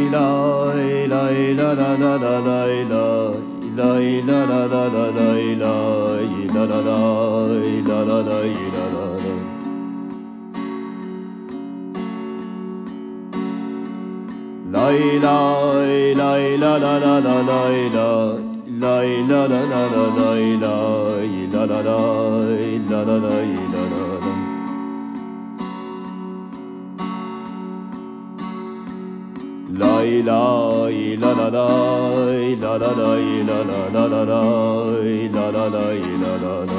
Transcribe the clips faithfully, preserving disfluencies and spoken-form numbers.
lay lay la la la la lay lay lay la la la la lay lay la la lay la la lay la la lay lay lay la la la la lay lay la la la la lay lay la la lay la la lay la la lay lay la la lay la la lay la la la la lay la la lay la la la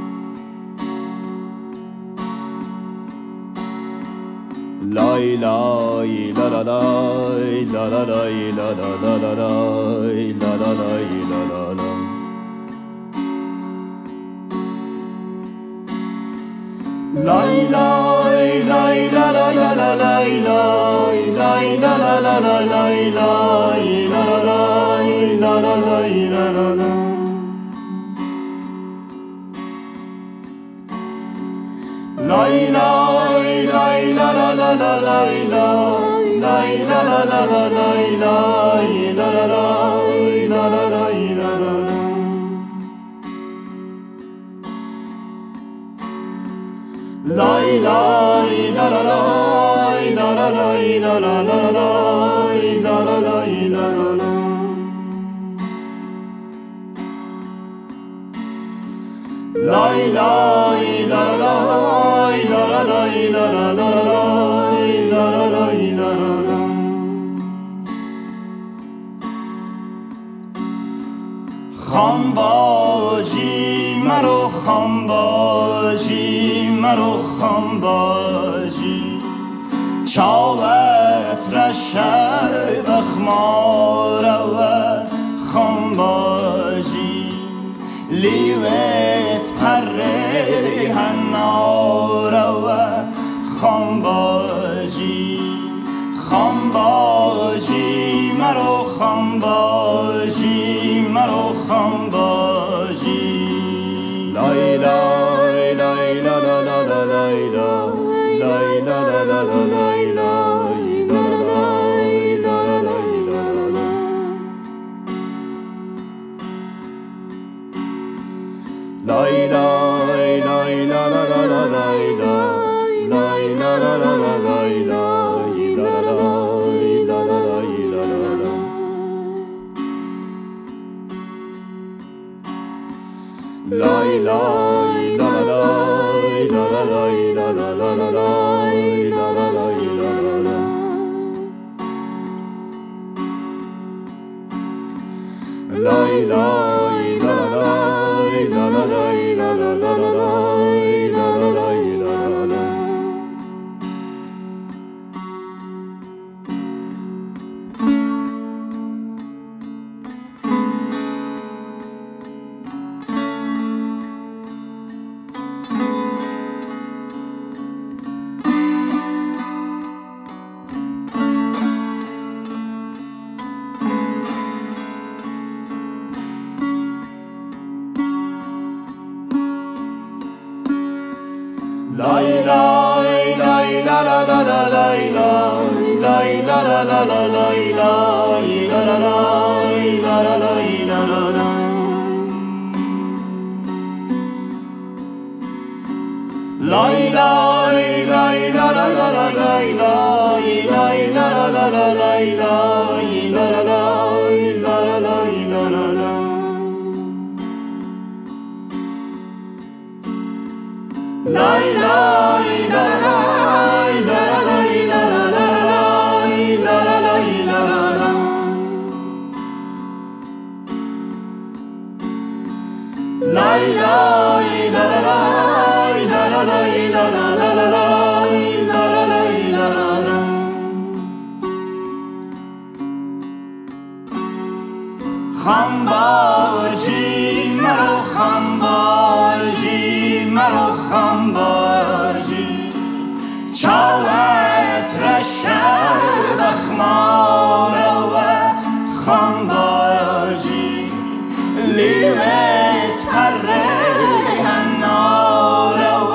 lay lay la la lay la la lay la la la la lay la la lay la la la lay lay lay la la la la lay lay lay la la la la lay lay la la lay la la lay la la la lay lay lay la la la la lay lay lay la la la la lay lay la la lay la la lay la la la lay lay la la lay la la lay la la la la lay la la lay la la la lay lay la la lay la la lay la la la la lay la la lay la la la خانباجی مرو خانباجی مرو خانباجی چاوت رشه بخماره و خانباجی لیوت پره هناره و خانباجی خانباجی مرو خانباجی مرو خانباجی لای لای لای لا لا لا لا لای لای لای لا لا لا لا لای لای لا لا لای لا لا لای لا لا لای لای لای لا لا لا لا لای لای لای لا لا لا لا لای لای لا لا لای لا لا لای لا لا lay lay la la lay la la lay la la la la lay la la lay la la la lay lay la la lay la la lay la la la la lay la la lay la la la lay lay lay la la la la lay lay la la la la lay lay la la lay la la lay la la la lay lay lay la la la la lay lay lay la la la la lay lay la la lay la la lay la la la lay lay la lay la la lay la la la lay la la lay la la la lay lay la la lay la la lay la la la la lay la la lay la la la خانباجی مرو خانباجی مرو خانباجی چاوت رشه بخماره و خانباجی لیوت پره هناره و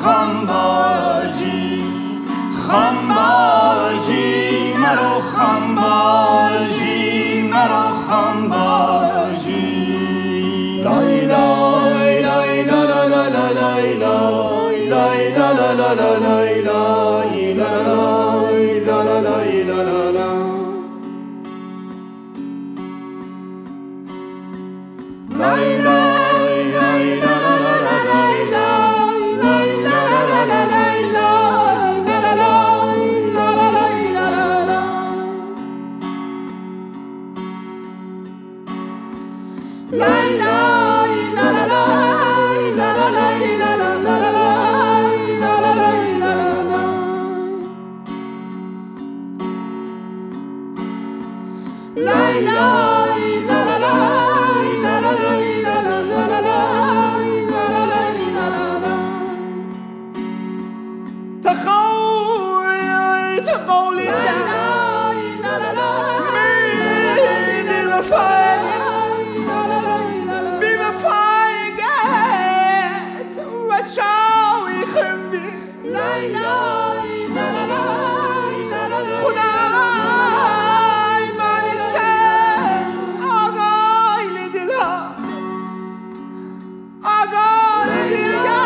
خانباجی خانباجی مرو خانباجی lay lay la lay la la lay la la la. Lay lay lay la la la la lay lay lay la la la la lay lay la la lay la la lay la la la. Lay lay la la lay la la lay la la la la lay la la lay la la la. Lay lay la la lay la la lay la la la la lay la la lay la la la. تخيلت قولي لا لا لا لا من الوفاء بوفاء جات وتشاوي خمدي لا لا لا لا لا لا خداي ما نسى آقای دلها آقای دلها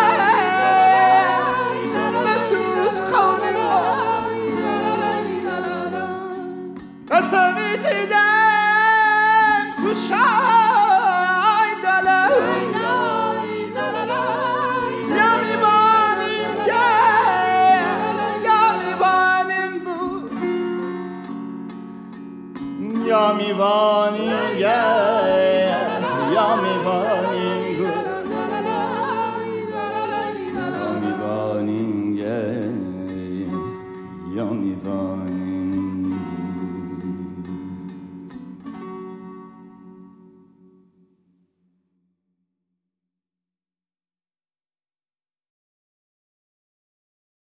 مسوس خونه قسمت